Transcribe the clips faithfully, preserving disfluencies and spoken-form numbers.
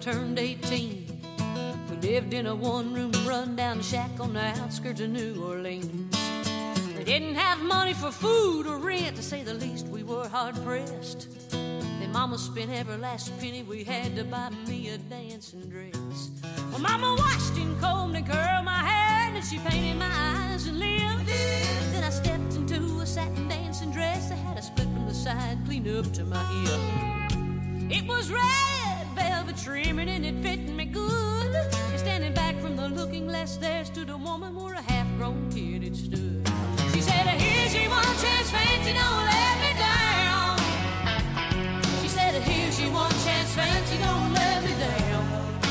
turned eighteen. We lived in a one-room run-down shack on the outskirts of New Orleans. We didn't have money for food or rent, to say the least. We were hard-pressed. Then Mama spent every last penny we had to buy me a dancing dress. Well, Mama washed and combed and curled my hair, and she painted my eyes and lips. Then I stepped into a satin dancing dress that had a split from the side, clean up to my hip. It was red velvet trimming and it fit me good. And standing back from the looking glass, there stood a woman where a half-grown kid had stood. She said, here's your one chance, fancy, don't let me down. She said, here's your one chance, fancy, don't let me down.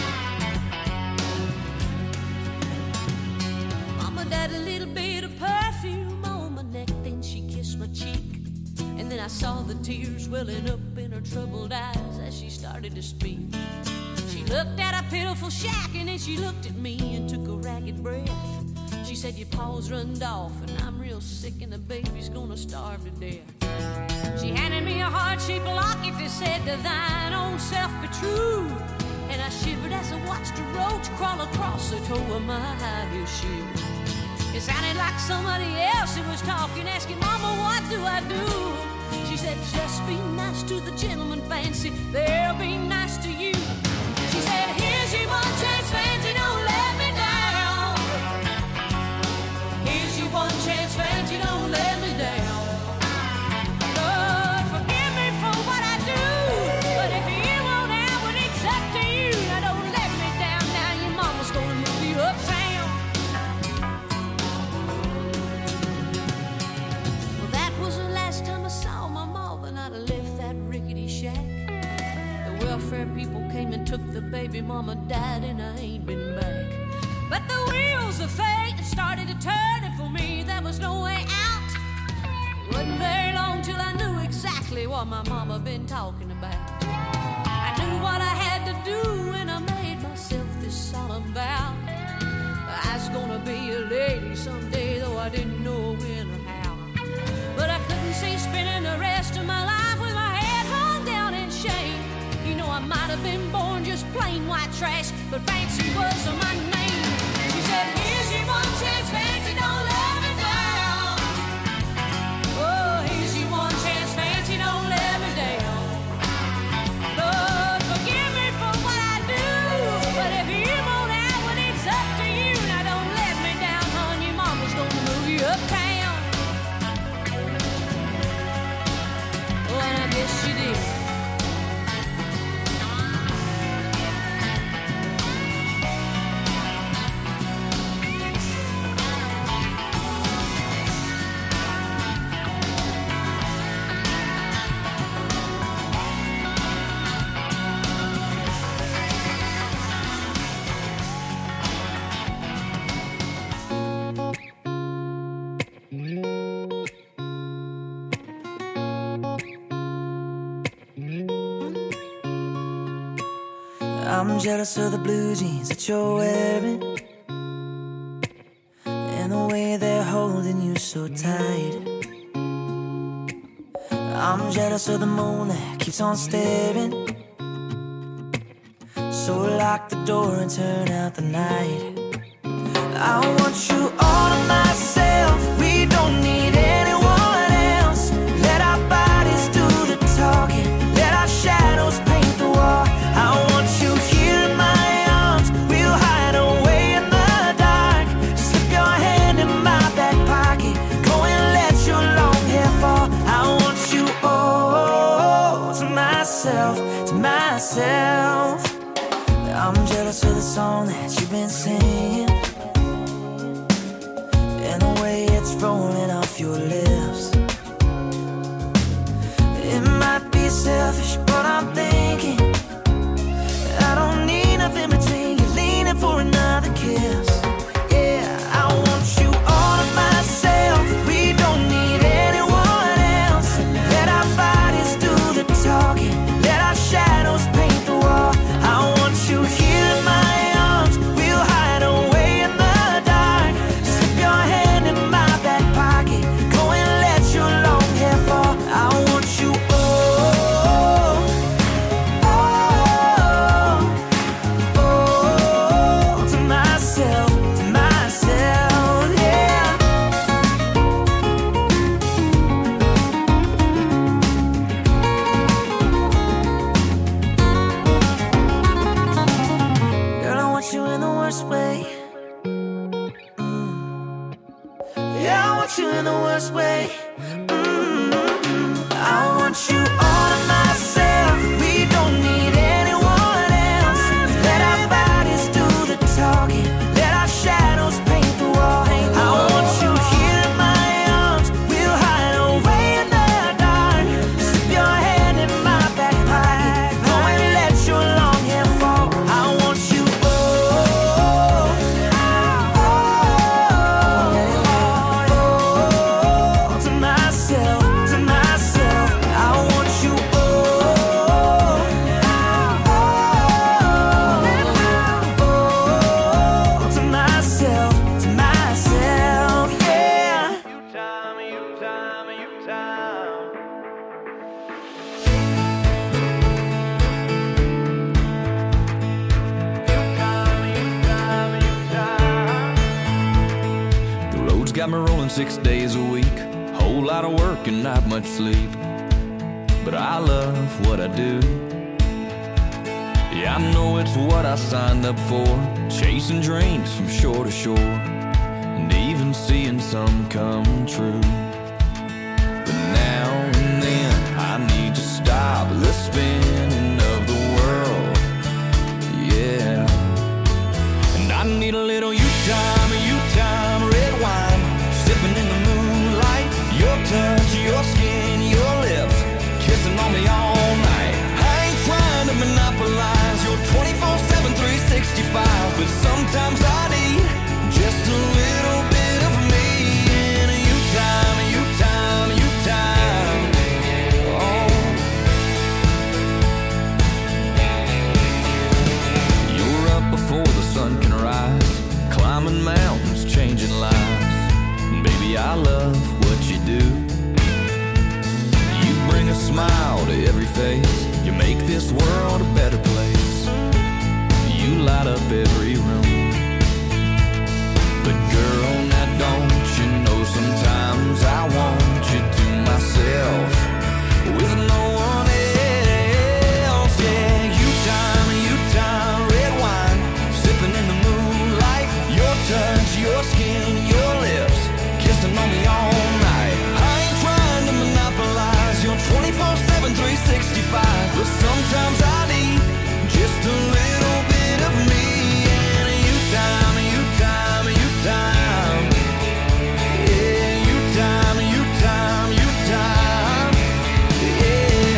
Mama died a little bit of perfume on my neck, then she kissed my cheek. And then I saw the tears welling up in her troubled eyes as she started to speak. She looked at a pitiful shack and then she looked at me and took a ragged breath. She said, your paws runned off and I'm real sick and the baby's gonna starve to death. She handed me a heart-shaped locket that said, to thine own self be true. And I shivered as I watched a roach crawl across the toe of my high-heel shoe. It sounded like somebody else who was talking, asking, Mama, what do I do? She said, just be nice to the gentleman, fancy, they'll be nice to you. She said, here's your one chance, fancy, don't let me down. Here's your one chance, fancy, don't let me down. Lord, forgive me for what I do, but if you won't have it, it's up to you. Now don't let me down, now your mama's gonna move you uptown. Left that rickety shack. The welfare people came and took the baby. Mama died and I ain't been back. But the wheels of fate started to turn, and for me there was no way out. It wasn't very long till I knew exactly what my mama been talking about. I knew what I had to do and I made myself this solemn vow. I was gonna be a lady someday, though I didn't know when or how. But I couldn't see spending the rest of my life with my head hung down in shame. You know, I might have been born just plain white trash, but fancy was my name. She said, here's your one chance, fancy, don't let me down. Oh, here's your one chance, fancy, don't let me down. Lord, forgive me for what I do, but if you won't have it, it's up to you. Now don't let me down, hon, your mama's gonna move you uptown. And I guess she did. I'm jealous of the blue jeans that you're wearing, and the way they're holding you so tight. I'm jealous of the moon that keeps on staring, so lock the door and turn out the night. I want you all to myself, we don't need anyone else. Let our bodies do the talking, let our shadows paint the wall. I want you here in my arms, we'll hide away in the dark. Slip your hand in my back pocket, go and let your long hair fall. I want you all to myself, to myself. I'm jealous of the song that you've been singing, and the way it's rolling off your lips. It might be selfish, but I'm thinking I don't need nothing between you, leaning for another kiss. Yeah, I want you all to myself, we don't need anyone else. Let our bodies do the talking, let our shadows paint the wall. I want you here in my arms, we'll hide away want you in the worst way. Mm-hmm. I want you all to myself. We don't need anyone else. Let our bodies do the talking. Let our shadows paint the wall. I want you here in my arms. We'll hide away in the dark. Slip your hand in my back pocket. Go and let your long hair fall. I want you oh, oh, oh, to myself, to myself. I want you oh, oh, oh, to myself, to myself, yeah. You time, you time, you time. The road's got me rolling six days a week. Whole lot of work and not much sleep. But I love what I do. Yeah, I know it's what I signed up for. Chasing dreams from shore to shore. And even seeing some come true. But now and then I need to stop the spinning of the world. Yeah. And I need a little you time, you time, red wine, sipping in the moonlight. Your touch, your skin, your lips, kissing on me all night. I ain't trying to monopolize your twenty-four seven, three sixty-five, but sometimes I need just a little bit of me. And you time, you time, you time. Oh. You're up before the sun can rise, climbing mountains, changing lives. Baby, I love what you do. You bring a smile to every face. You make this world a better place. You light up every room. But girl, now don't you know sometimes I want you to myself with no one else. Yeah, you time, you time, red wine, sipping in the moonlight. Your touch, your skin, your lips, kissing on me all night. I ain't trying to monopolize your twenty-four seven, three sixty-five, but sometimes I need just a little bit of me. And you time, you time, you time. Yeah, you time, you time, you time. Yeah.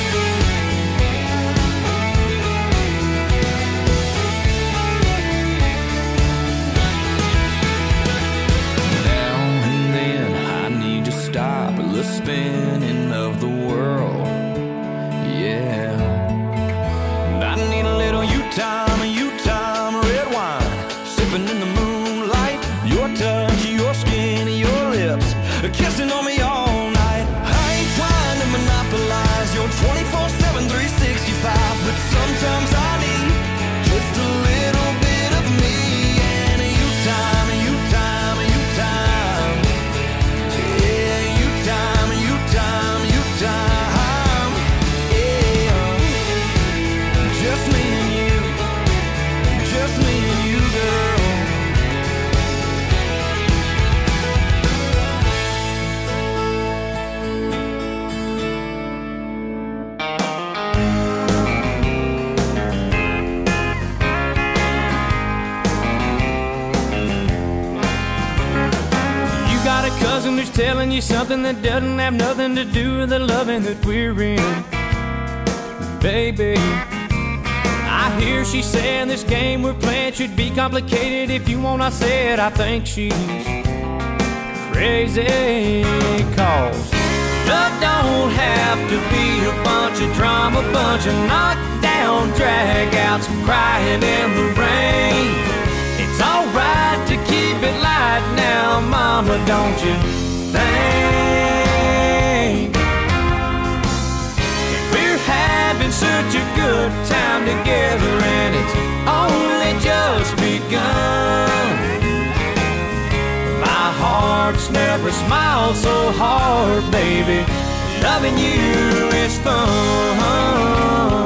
Now and then I need to stop the spinning of the world. Yeah. And I need a little you time, you time, red wine, sipping in the moonlight. Your touch, your skin, your lips, kissing on me all night. I ain't trying to monopolize your twenty-four seven, three sixty-five, but sometimes I need just a little bit of me. And you time, you time, you time. Yeah, you time, you time, you time. Yeah, just me and you, just me and you, girl. You got a cousin who's telling you something that doesn't have nothing to do with the loving that we're in. Baby, I hear she saying this game we're playing should be complicated. If you want, I said I think she's crazy. Cause love don't have to be a bunch of drama, bunch of knockdown dragouts, crying in the rain. It's alright to keep it light now, mama, don't you think? We're having such a good time together, and it's only just begun. My heart's never smiled so hard, baby. Loving you is fun.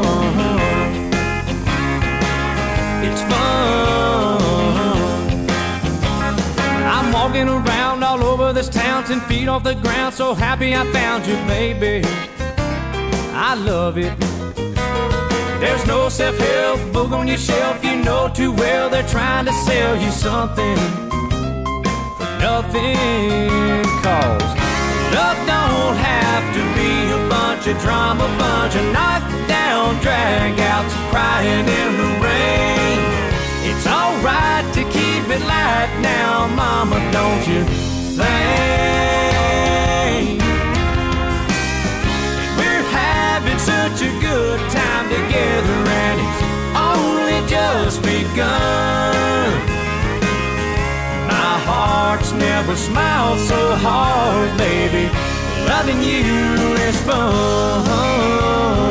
It's fun. I'm walking Walking around all over this town, ten feet off the ground, so happy I found you, baby. I love it. There's no self-help book on your shelf, you know too well they're trying to sell you something for nothing. Cause love don't have to be a bunch of drama, bunch of knockdown drag-outs crying in the rain. It's alright to keep it light now, mama, don't you think? We're having such a good time together and it's only just begun. My heart's never smiled so hard, baby. Loving you is fun.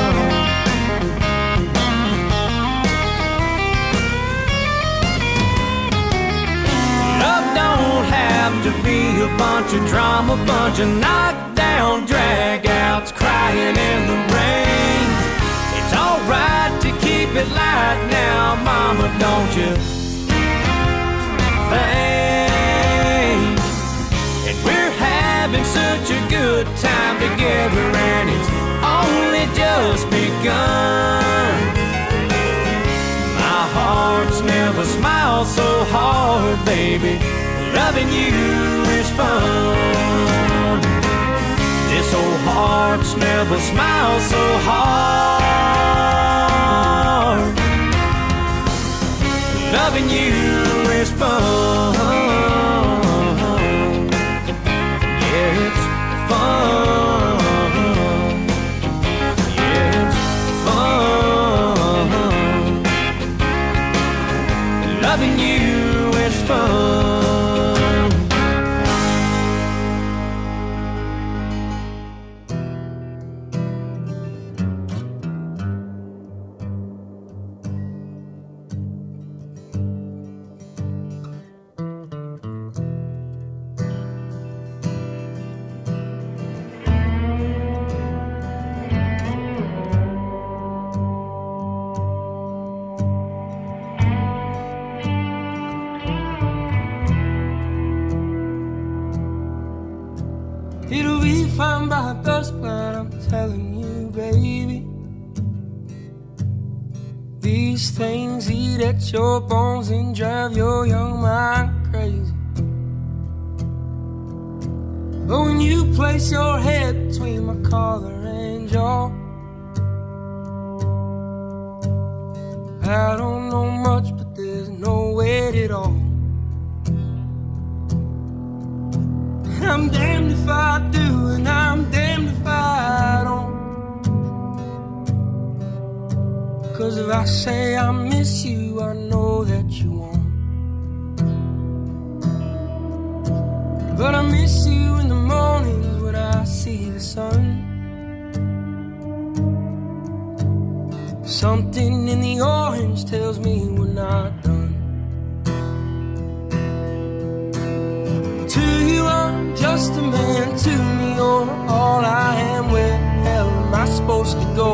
To be a bunch of drama, bunch of knockdown drag-outs crying in the rain. It's alright to keep it light now, mama, don't you think? And we're having such a good time together and it's only just begun. My heart's never smiled so hard, baby. Loving you is fun. This old heart's never smiled so hard. Loving you is fun. Yeah, it's fun. Yeah, it's fun. Loving you is fun. It'll be fine by dusk, but I'm telling you, baby, these things eat at your bones and drive your young mind crazy. But when you place your head between my collar and jaw, I don't know much, but there's no weight at all. I'm damned if I do, and I'm damned if I don't. 'Cause if I say I miss you, I know that you won't. But I miss you in the mornings when I see the sun. Something in the orange tells me we're not done. To you I'm just a man, to me you're all I am. Where the hell am I supposed to go?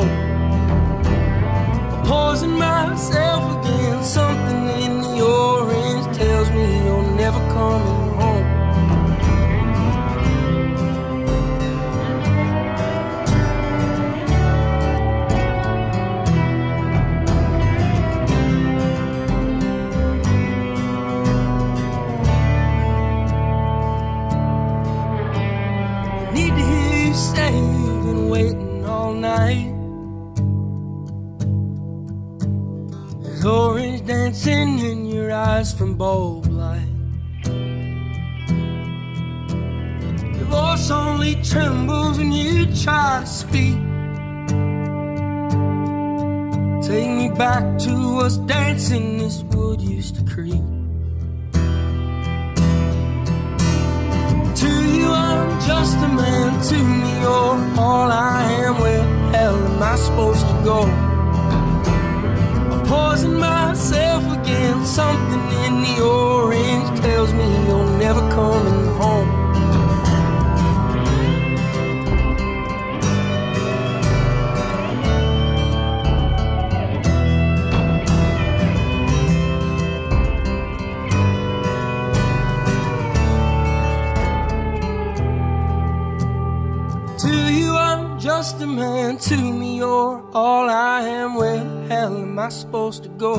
Opposing myself against something in the orange tells me you're never coming home. Need to hear you say you've been waiting all night. There's orange dancing in your eyes from bulb light. Your voice only trembles when you try to speak. Take me back to us dancing this wood used to creep. To you I'm just a man, to me you're all I am. Where the hell am I supposed to go? Opposing myself against something in the orange tells me you're never coming home. just a man. To me, you're all I am. Where the hell am I supposed to go?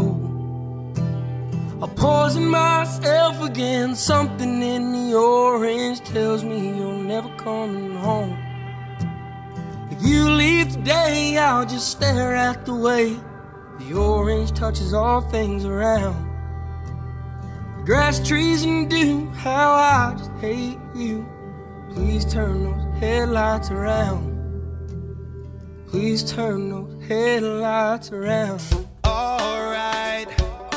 I poison myself again. Something in the orange tells me you're never coming home. If you leave today, I'll just stare at the way the orange touches all things around. The grass, trees, and dew, how I just hate you. Please turn those headlights around. Please turn those headlights around. Alright,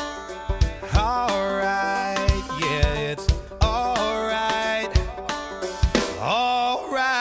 alright, yeah, it's alright, alright.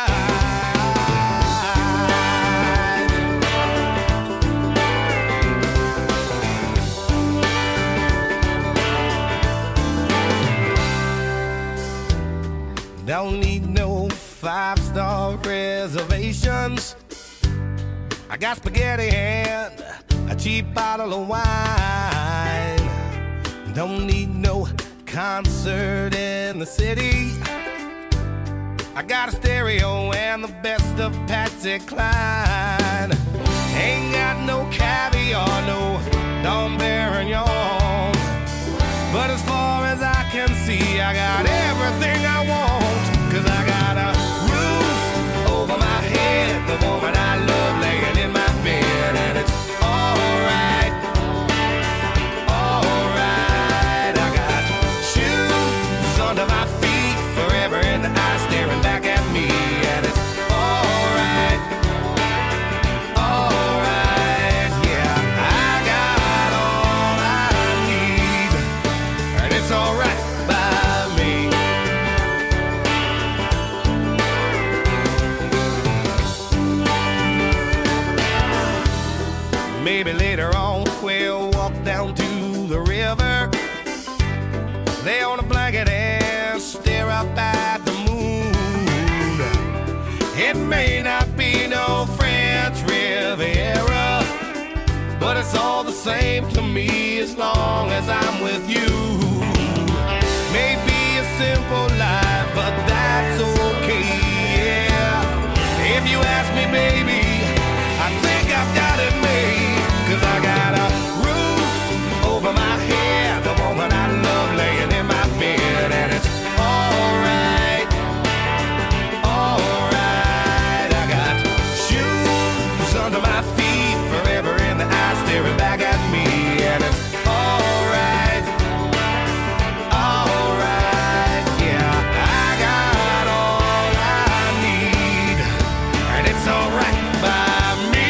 Don't need no five-star reservations. I got spaghetti and a cheap bottle of wine. Don't need no concert in the city. I got a stereo and the best of Patsy Cline. Ain't got no caviar, no Dom Perignon. But as far as I can see, I got everything I want. Cause I got a roof over my head, the woman I love laying in my bed, and it's alright, alright. I got shoes under my feet, forever in the eye staring back at me, and it's alright, alright. Yeah, I got all I need, and it's alright by me. Maybe later on we'll walk down to the river, lay on a blanket and stare up at the moon. It may not be no French Riviera, but it's all the same to me as long as I'm with you. Maybe a simple life, but that's okay, yeah. If you ask me, baby, I think I've got it made. Cause I got a roof over my head, the woman I love laying in my bed, and it's alright, alright. I got shoes under my feet, forever in the eye staring back at me, and it's alright, alright. Yeah, I got all I need, and it's alright by me.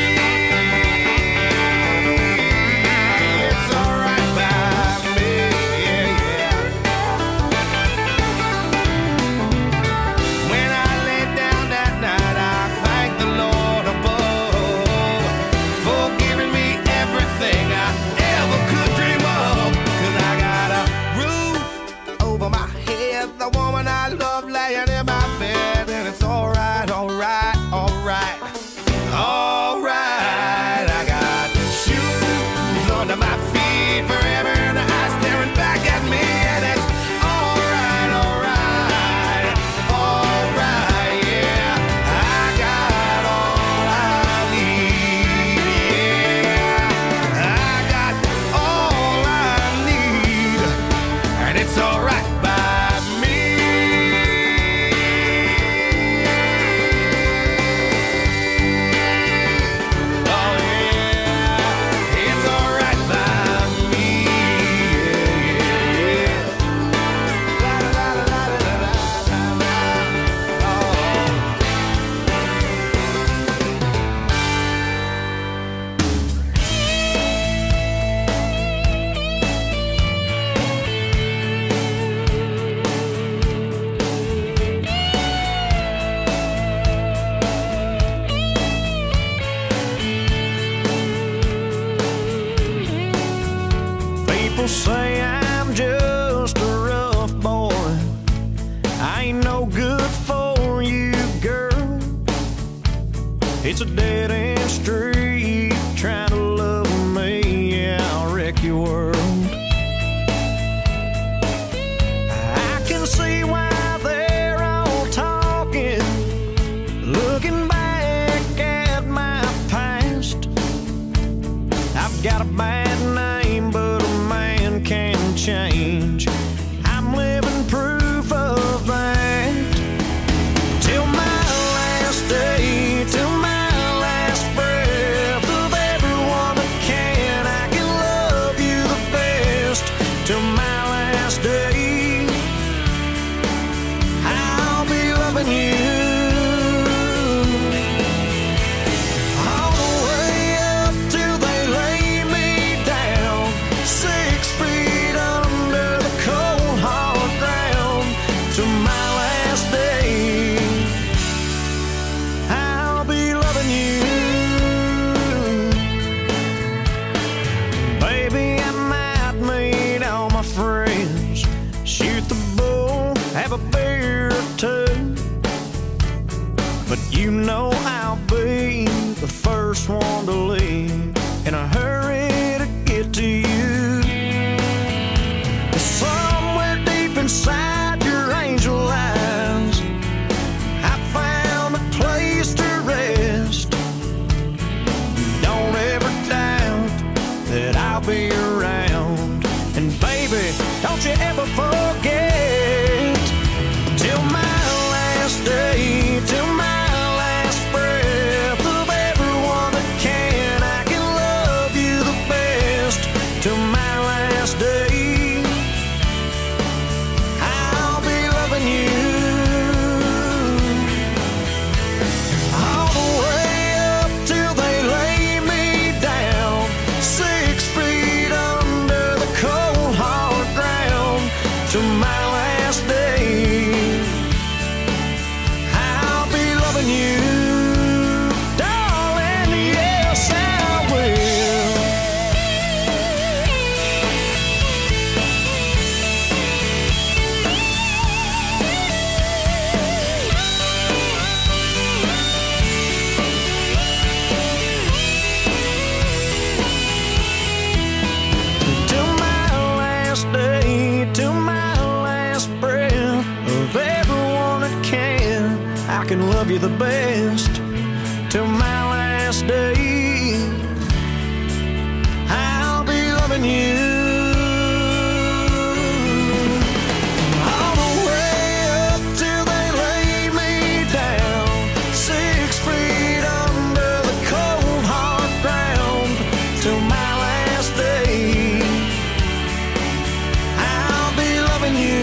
have a beer or two, but you know I'll be the first one to leave in a hurry to get to you. Somewhere deep inside your angel eyes, I found a place to rest. Don't ever doubt that I'll be around. And baby, don't you ever forget, till my last day, till my last breath of everyone that can, I can love you the best. Till my last day, I'll be loving you all the way up till they lay me down, six feet under the cold hard ground. Till my last day, I'll be loving you, darling, yes I will. Till my last day, till my last breath of everyone that can, I can love you the best. Till my last day, I'll be loving you all the way up till they lay me down, six feet under the cold hard ground. Till my last day, I'll be loving you,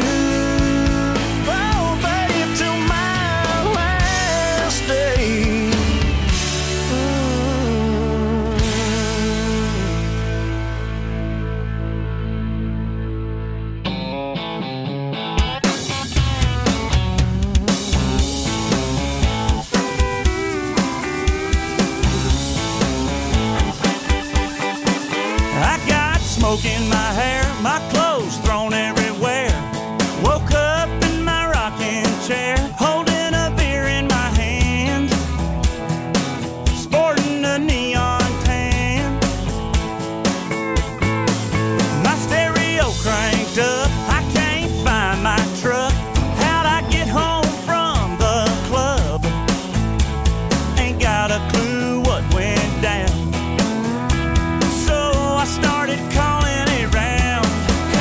oh babe, till my last day. I got smoke in my hair, my clothes thrown everywhere. Woke up in my rocking chair, holding a beer in my hand, sporting a neon tan. My stereo cranked up, I can't find my truck. How'd I get home from the club? Ain't got a clue what went down. So I started calling around.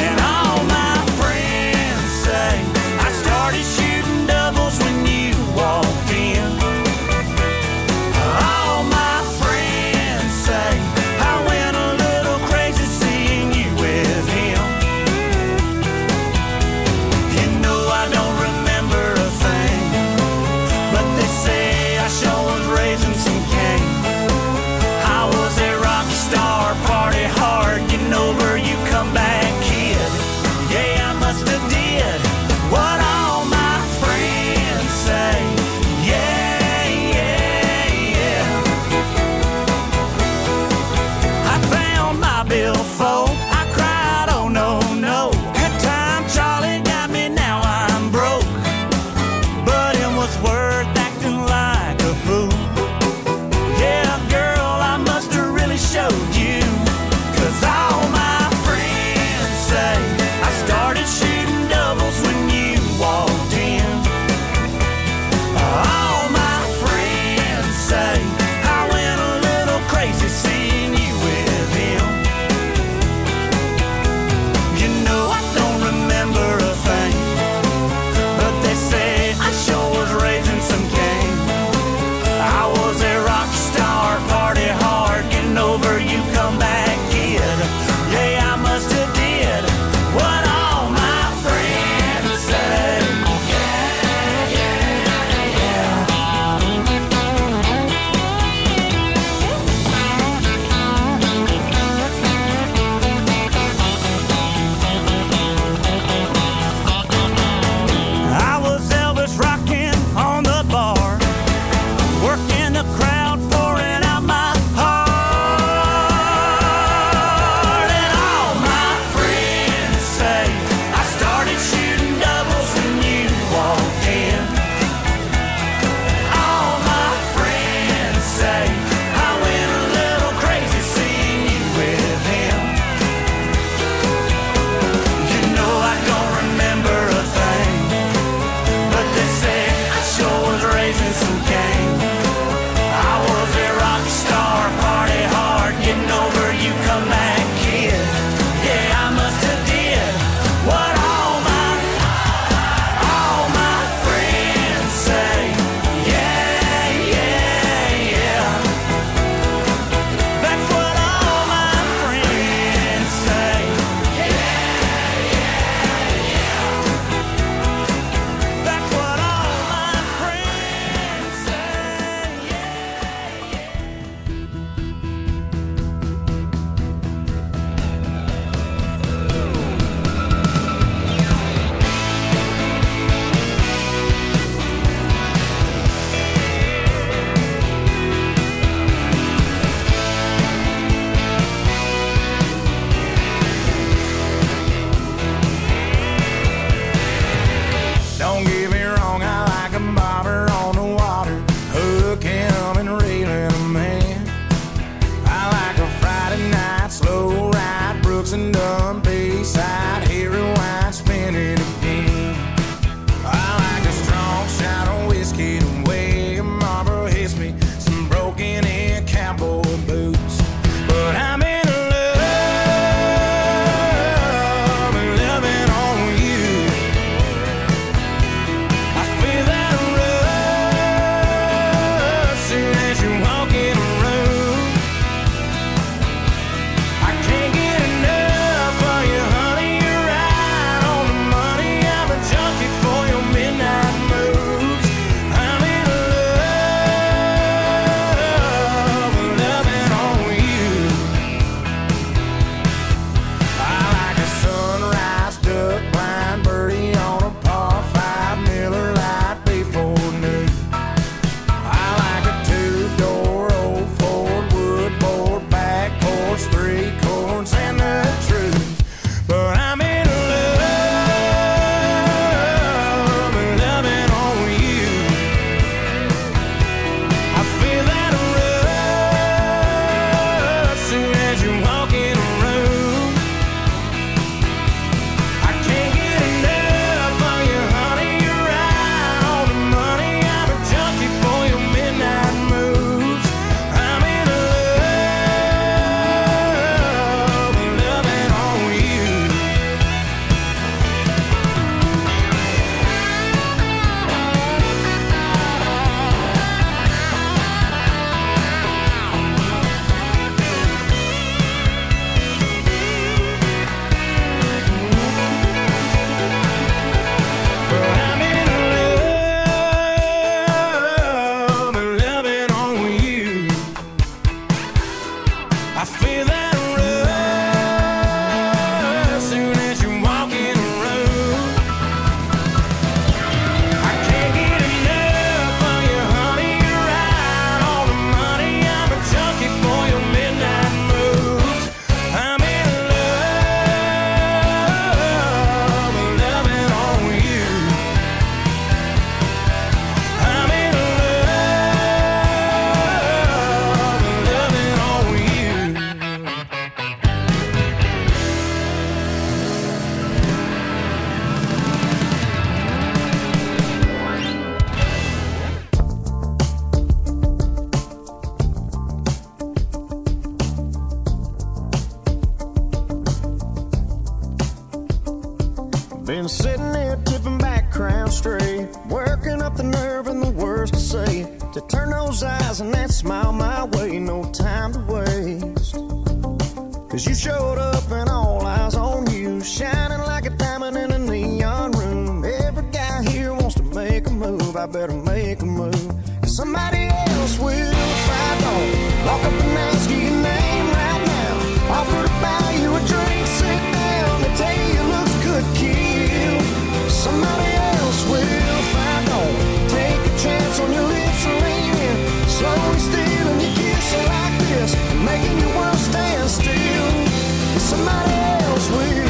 smile my way, no time to waste. Cause you showed up and all eyes on you, shining like a diamond in a neon room. Every guy here wants to make a move, I better make a move. Cause somebody else will if I don't walk up and ask you your name right now. Offer to buy you a drink, sit down, they tell you your looks could kill. Somebody else will if I don't take a chance on your lips and lean in, slowly stealing your kiss like this, making your world stand still. Somebody else will.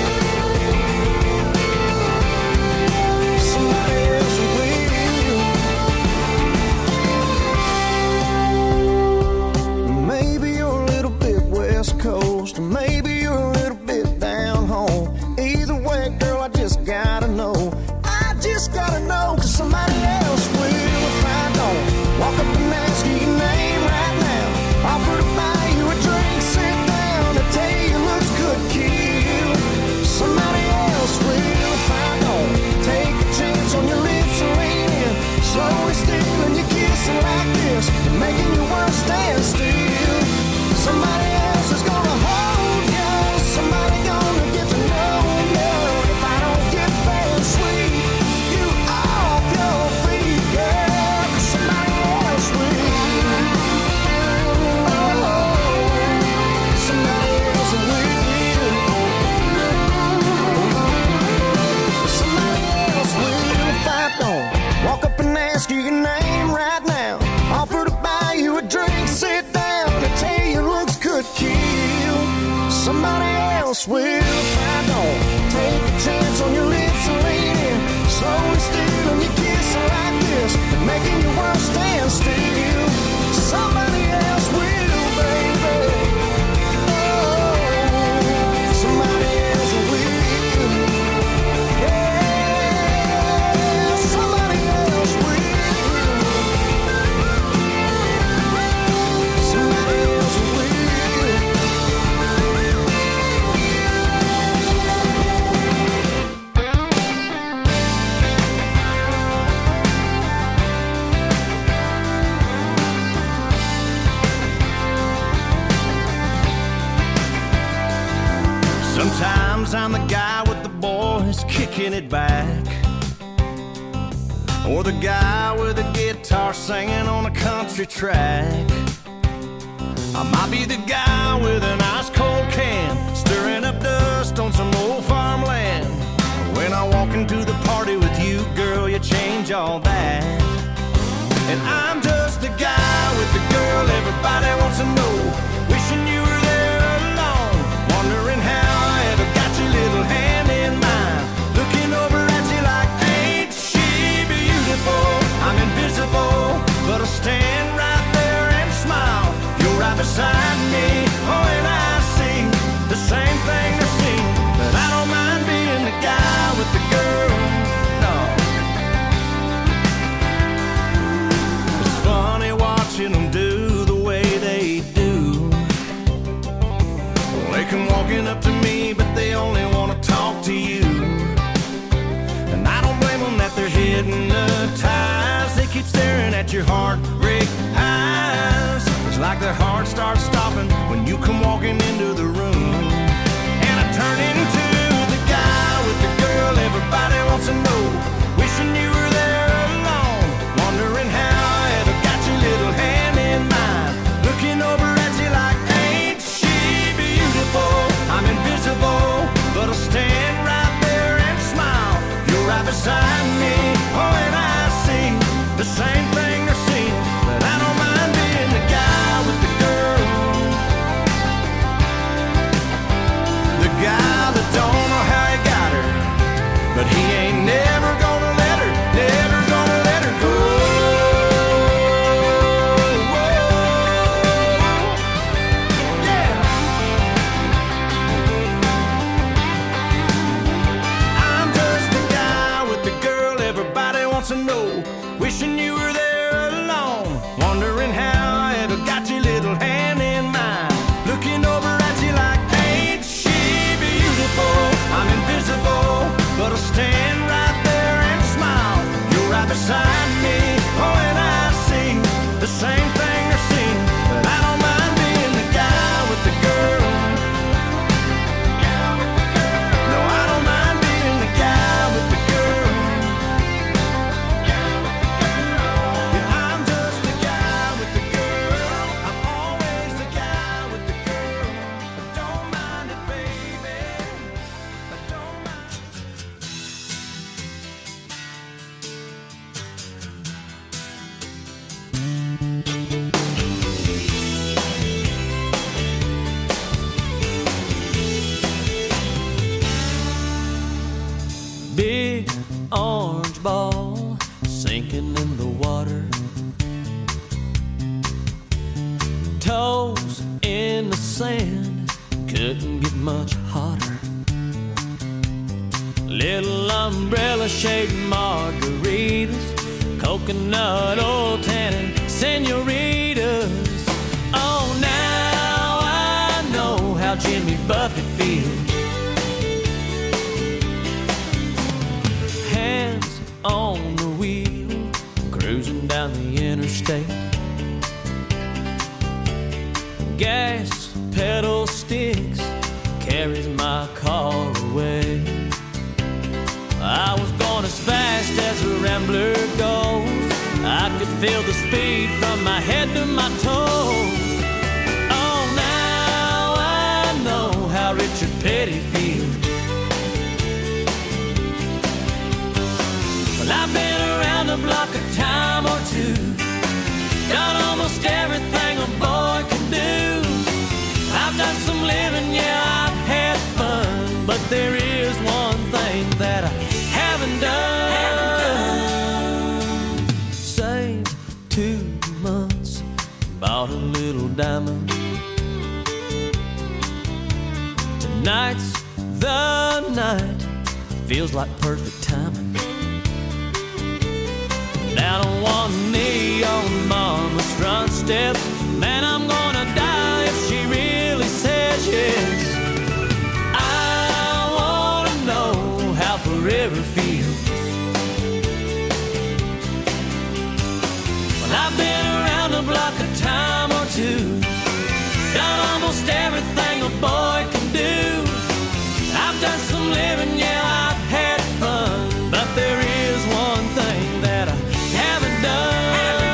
Somebody else will. Maybe you're a little bit West Coast, or maybe you're a little bit down home. Either way, girl, I just gotta know. I just gotta know, cause somebody else will if I don't walk up and ask you your name right now. Offer to buy you a drink, sit down, to tell you your looks could kill. Somebody else will if I don't take a chance on your lips and lean in, slowly stealing your kissing like this, making your world stand still. Somebody else is gonna hold you, somebody gonna get to know you. If I don't get there and sweet you off your feet, girl, cause somebody else will. Somebody else will. Somebody else will if I don't walk up and ask you your name right now. Offer to buy you a drink, sit down, and tell you looks could kill. Somebody else will if I don't take a chance on your lips and lean in, slowly stealing your kissing like this, making your world stand still. Somebody else will, baby. Somebody else will. Yeah, somebody else will. Somebody else will. Sometimes I'm the guy with the boys kicking it back, or the guy with a guitar singing on a country track. I might be the guy with an ice cold can, stirring up dust on some old farmland. When I walk into the party with you, girl, you change all that. And I'm just the guy with the girl everybody wants to know, wishing you were there alone, wondering how I ever got your little hand in mine, looking over at you like, ain't she beautiful? I'm invisible, but I stand right there and smile. You're right beside me, oh, and I see the same thing they're seeing, but I don't mind being the guy with the girl, no. It's funny watching them do the way they do. They come walking up to me, but they only want to talk to you. And I don't blame them that they're hypnotized. They keep staring at your heartbreak eyes. It's like their heart starts stopping when you come walking into the room. And I turn into the guy with the girl everybody wants to know, wishing you were there alone, wondering how I ever got your little hand in mine, looking over at you like, ain't she beautiful? I'm invisible, but I'll stand right there and smile. You're right beside me, oh, and I see the same thing they're seeing, but I don't mind being the guy with the girl, the guy that don't know how he got her, but he ain't never gonna let her, never gonna let her go. Yeah. I'm just the guy with the girl everybody wants to know, wishing you were there alone, wondering how I ever got your little hand in mine, looking over at you like, ain't she beautiful? I'm invisible, but I'll stand right there orange ball sinking in the water. Toes in the sand, couldn't get much hotter. Little umbrella shaped margaritas, coconut oil tannin senoritas. Oh, now I know how Jimmy Buffett feels. Hands on the wheel, cruising down the interstate. Gas pedal sticks, carries my car away. I was going as fast as a rambler goes. I could feel the speed from my head to my toes. Oh, now I know how Richard Petty feels. Well, I've been around the block a time or two, done almost everything a boy can do. I've done some living, yeah, I've had fun, but there is one thing that I haven't done. Haven't done. Saved two months, bought a little diamond. Tonight's the night, feels like perfect timing. Down on one knee on mama's front steps, man, I'm gonna die if she really says yes. I wanna know how forever feels. Well, I've been around the block a time or two, done almost everything a boy can do. I've done some living, yeah, I've had fun, but there is one thing that I haven't done.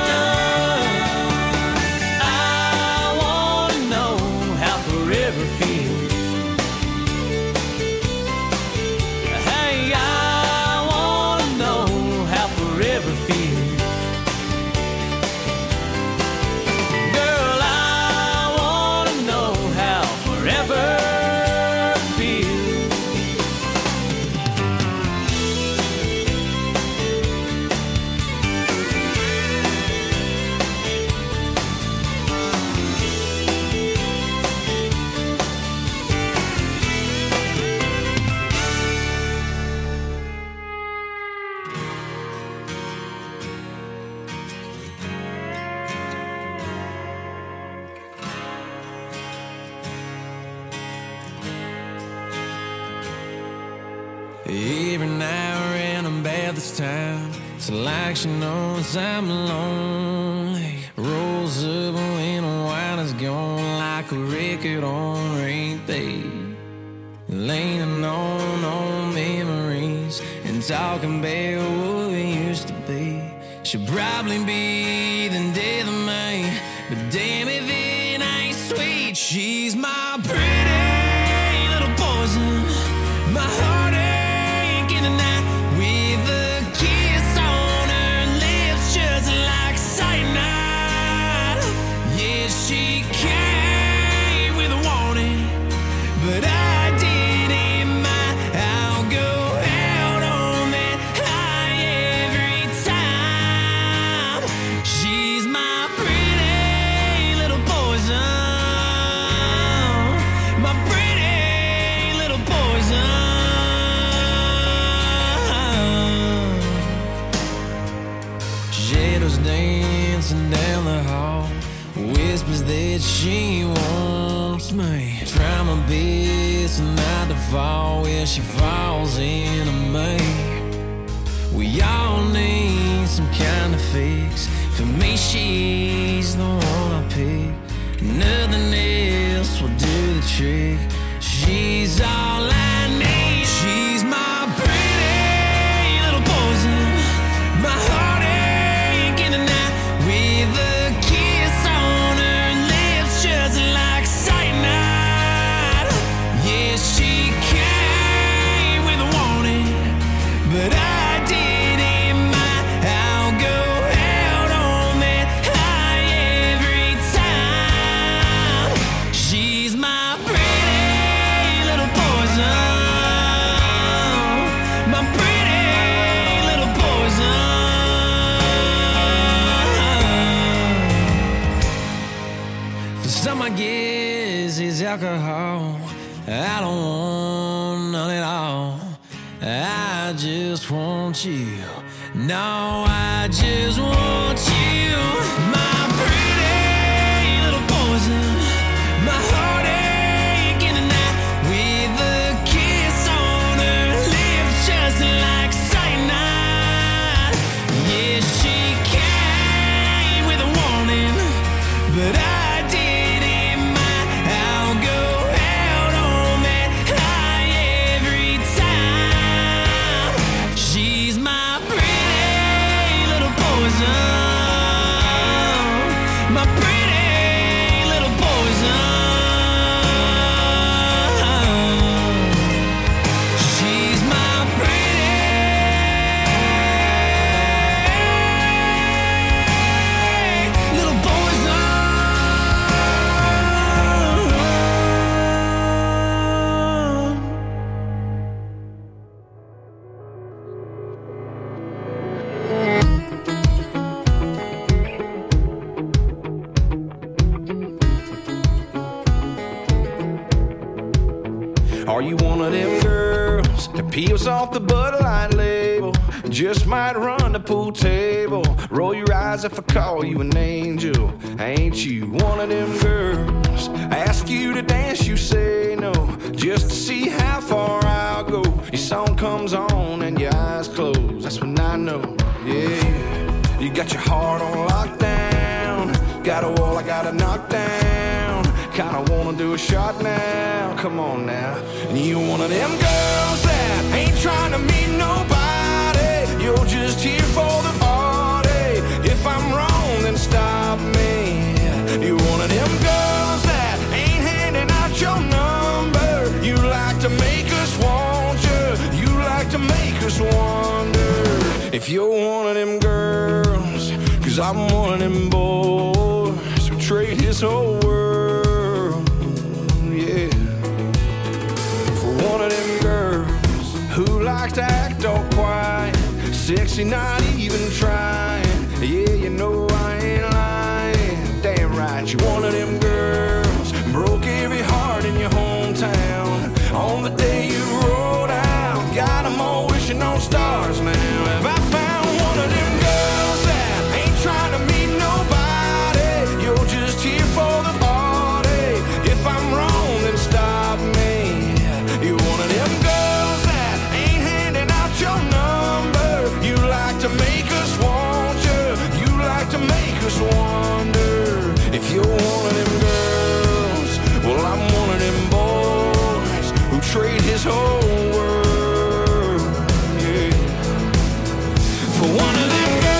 Every now and I'm bad this time, it's like she knows I'm lonely. Rolls up when the wine is gone, like a record on repeat. Leaning on old memories and talking about what we used to be. She'll probably be the death of me, but damn if it ain't sweet. She's my pretty little poison, my heartache in the night, with a kiss on her lips just like cyanide. Yeah, she came with a warning, but I didn't mind. I'll go out on that high every time. She's my pretty little poison, my pretty little poison. Shadows dancing down the hall, whispers that she wants me. Try my best not to fall where she falls into me. We all need some kind of fix. For me, she's the one I pick. Nothing else will do the trick. She's all I need. She's my pretty little poison, my heartache in the night, with a kiss on her lips just like cyanide. Yeah, she came with a warning, but I didn't mind. I'll go out on that high every time. She's my pretty little poison. alcohol. I don't want none at all. I just want you. No, I just want you. My pretty little poison. My heartache in the night. With a kiss on her lips just like cyanide. Yeah, she came with a warning, but I peels off the Bud Light label. Just might run the pool table. Roll your eyes if I call you an angel. Ain't you one of them girls? Ask you to dance, you say no. Just to see how far I'll go. Your song comes on and your eyes close. That's when I know, yeah. You got your heart on lockdown. Got a wall I gotta knock down. Kinda wanna do a shot now. Come on now. And you one of them girls that ain't trying to meet nobody. You're just here for the party. If I'm wrong, then stop me. You're one of them girls that ain't handing out your number. You like to make us want you. You like to make us wonder if you're one of them girls. Cause I'm one of them boys who trade his whole world. One of them girls who likes to act all quiet, sexy, not even trying. Yeah, you know I ain't lying. Damn right, you're one of them girls broke every heart in your hometown. On the day you rolled out, got them all wishing on stars now. Have I found one of them girls that ain't trying to meet nobody? You're just here for the party. If I'm wrong, then stop me. You're one of them girls that ain't handing out your number. You like to make us want you. You like to make us wonder if you're one of them girls. Well, I'm one of them boys who trade his whole world, yeah, for one of them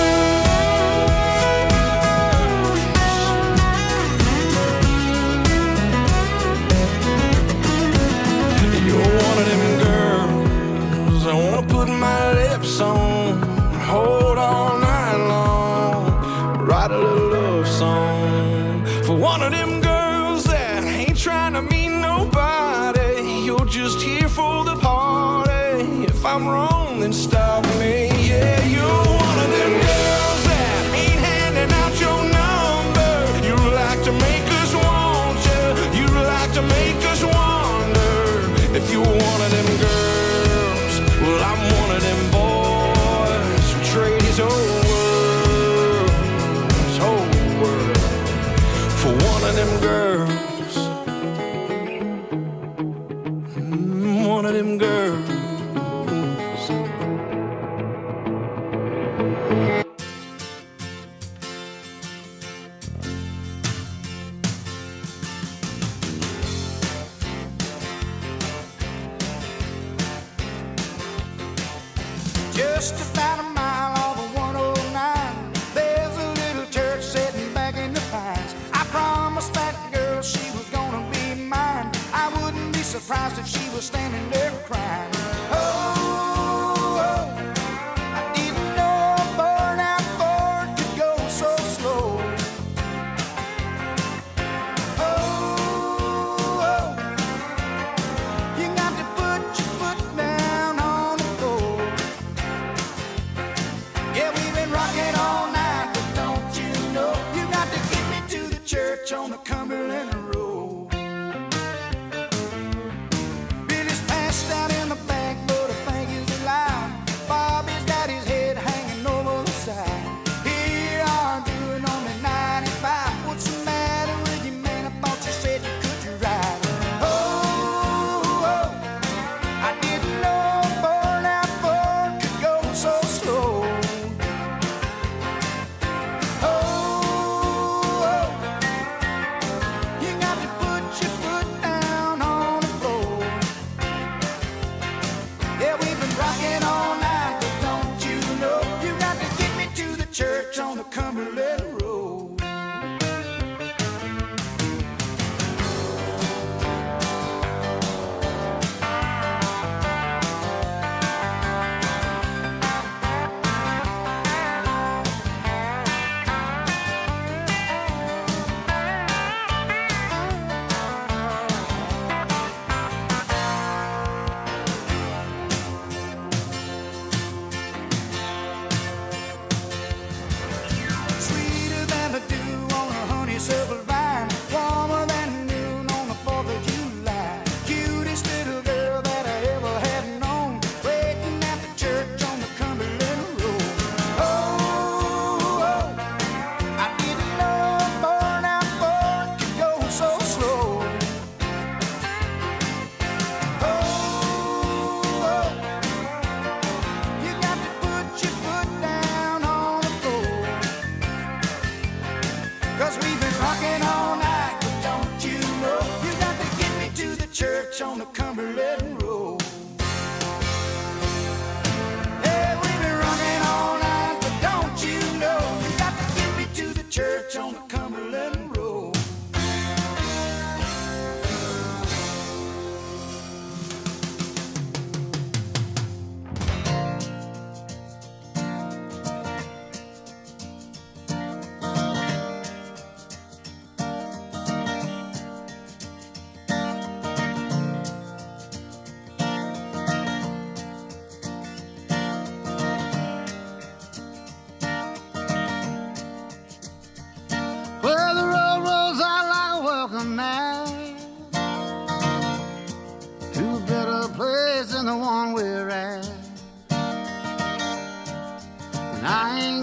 I wanna put my lips on, hold all night long, write a little love song for one of them girls that ain't trying to meet nobody. You're just here for the party. If I'm wrong, then stop me. Yeah, you're one of them girls that ain't handing out your number. You like to make us want you. You like to make us wonder if you're one of them girls. Well, I'm one of them boys who trade his whole world, his whole world, for one of them girls. Mm, one of them girls. Just about a mile off of one oh nine, there's a little church sitting back in the pines. I promised that girl she was gonna be mine. I wouldn't be surprised if she was standing there crying. Oh, oh, I didn't know a burnout Ford could go so slow. Oh, oh, you got to put your foot down on the floor. Yeah, we've been rocking all night, but don't you know, you got to get me to the church on the Cumberland Road.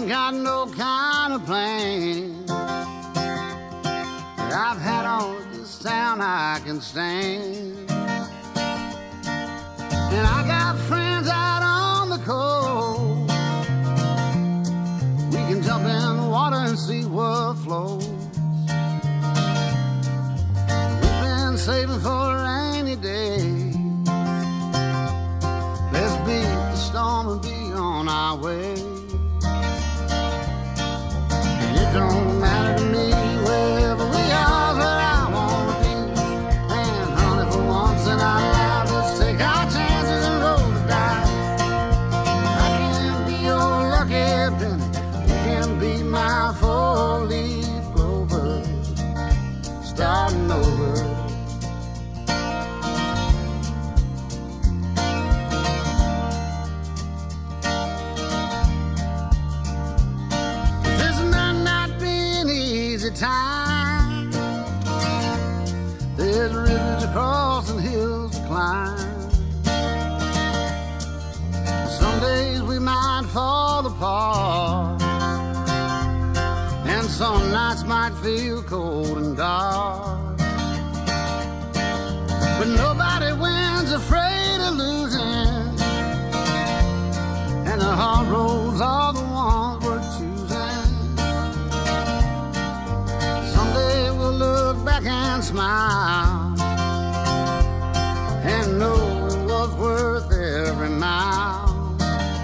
ain't got no kind of plan. I've had all of this town I can stand. And I got friends out on the coast. We can jump in the water and see what flows. We've been saving for a rainy day. Let's beat the storm and be on our way. It don't matter to me wherever we are, where I wanna be. And honey, for once in our lives, let's take our chances and roll the dice. I can be your lucky penny, you can be my four-leaf clover, starting over. Time. There's rivers to cross and hills to climb. Some days we might fall apart, and some nights might feel cold and dark. But nobody wins afraid of losing, and the hard roads are the ones we're choosing. Look back and smile and know it was worth every mile.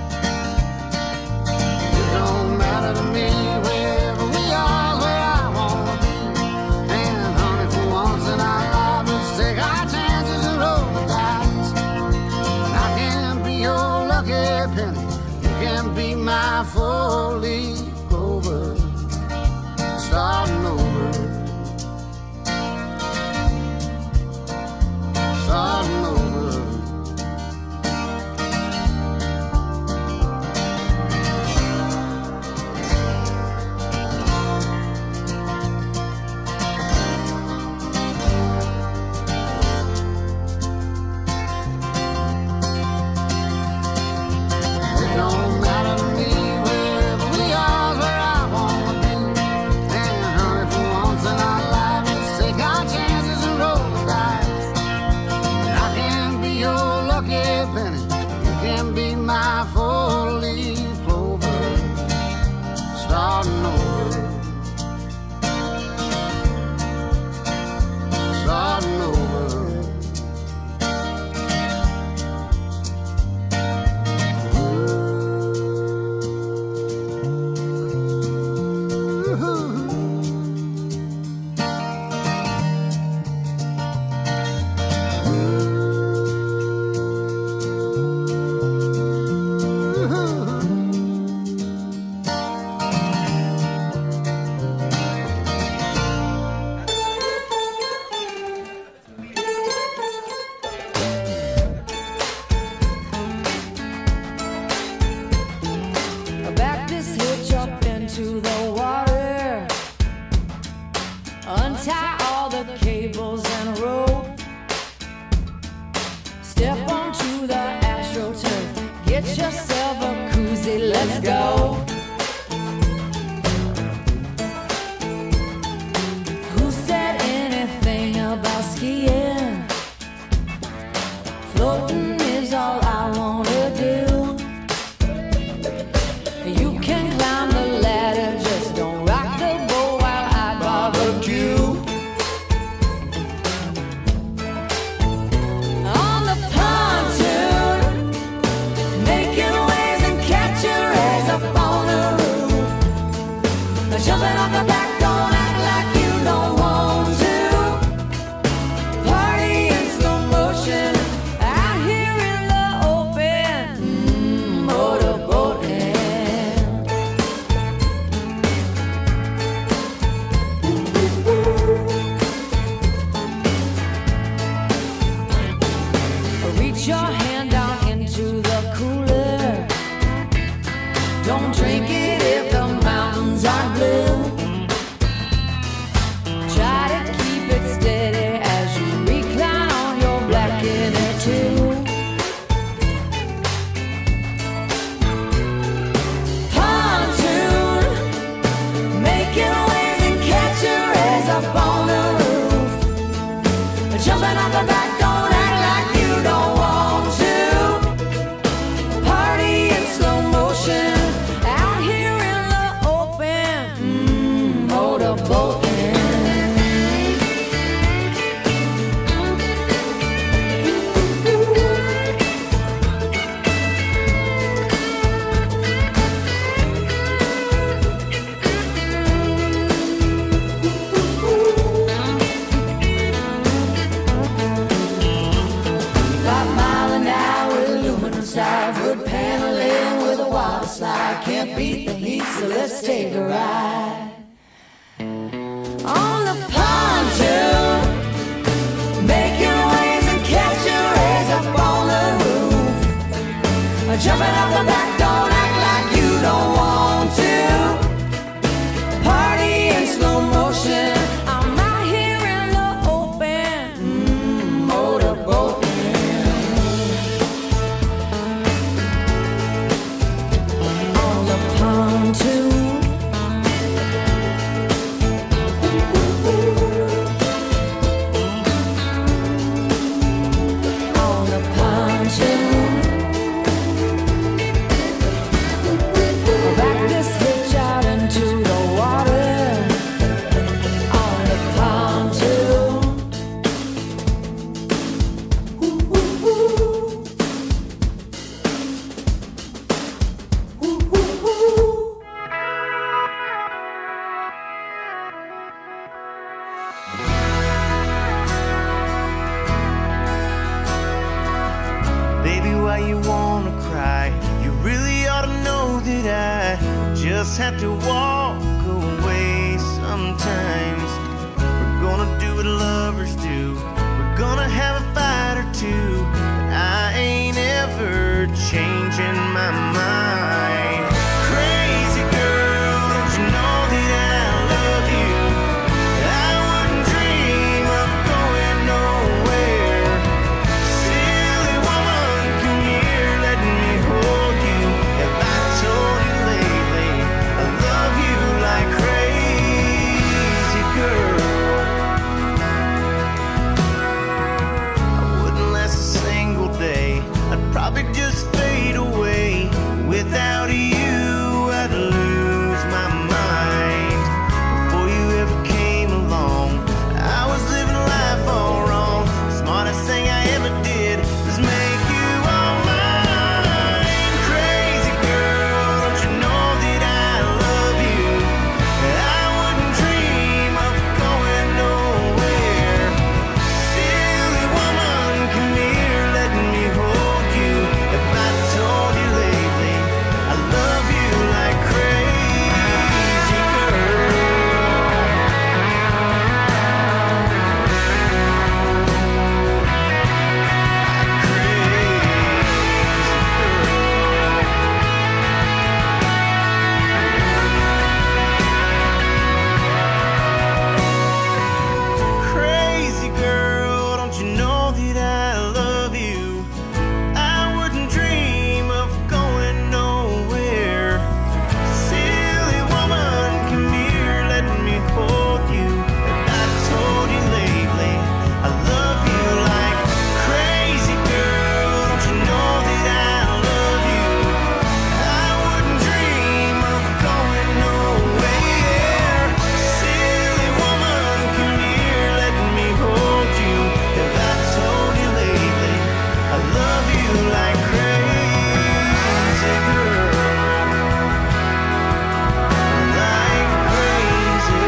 It don't matter to me wherever we are, where I wanna be. And honey, for once in our lives, let's take our chances and roll the dice. I can be your lucky penny, you can be my four-leaf clover, starting over. Starting over. It don't matter to me wherever we are, where I wanna be. And honey, for once in our lives, let's take our chances and roll the dice. Penny, you can be my four-leaf clover, starting over, starting over. Pontoon beat the heat, so let's take a ride. On the pontoon, making waves and catching rays up on the roof. Jumping out the back, don't act like you don't want to. Party in slow motion, I'm out here in the open, mm, motorboating. On the pontoon. On the pontoon. Back this hitch out into the water. On the pontoon. Ooh, ooh, ooh. Ooh, ooh, ooh. Baby, why you wanna cry? You really ought to know that I just have to walk away sometimes. We're gonna do what lovers do. We're gonna have a fight or two. But I ain't ever changing my mind. Crazy girl, don't you know that I love you? I wouldn't dream of going nowhere. Silly woman, come here, let me hold you. Have I told you lately I love you like crazy girl? I wouldn't last a single day. I'd probably just fade away. Without you, I'd lose my mind. Before you ever came along, I was living life all wrong. Smartest thing I ever did was make you all mine. Crazy girl, don't you know that I love you? I wouldn't dream of going nowhere. Silly woman, come here, let me hold you. If I told you lately I love you like crazy girl. Crazy girl, don't you know that I love you? I wouldn't dream of going nowhere. Silly woman, come here, let me hold you. If I told you lately I love you like crazy girl, don't you know that I love you? I wouldn't dream of going nowhere. Silly woman, come here, let me hold you. If I told you lately I love you like crazy girl, like crazy,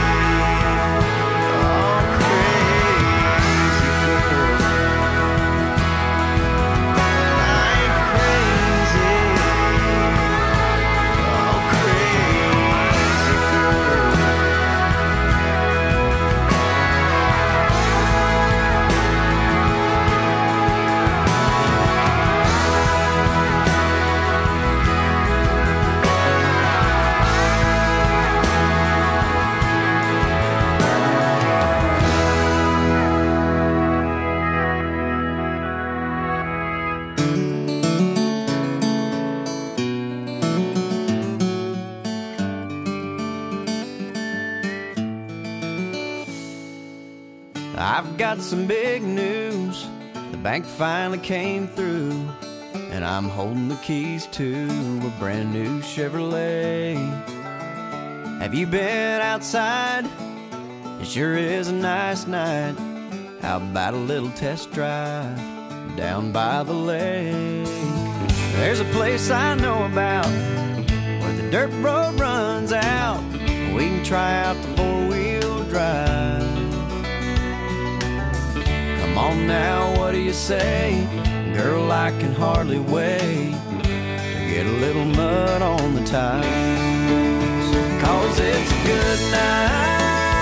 oh crazy girl, like crazy, oh crazy girl. I've got some big news. The bank finally came through, and I'm holding the keys to a brand new Chevrolet. Have you been outside? It sure is a nice night. How about a little test drive down by the lake? There's a place I know about where the dirt road runs out. We can try out the four-wheel drive. Come on now, what do you say? Girl, I can hardly wait to get a little mud on the tires.